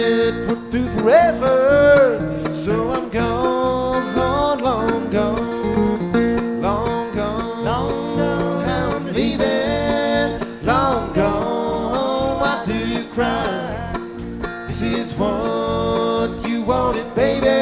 put through forever. So I'm gone, long gone, long gone, long gone. I'm leaving, long gone. Why do you cry? This is what you wanted, baby.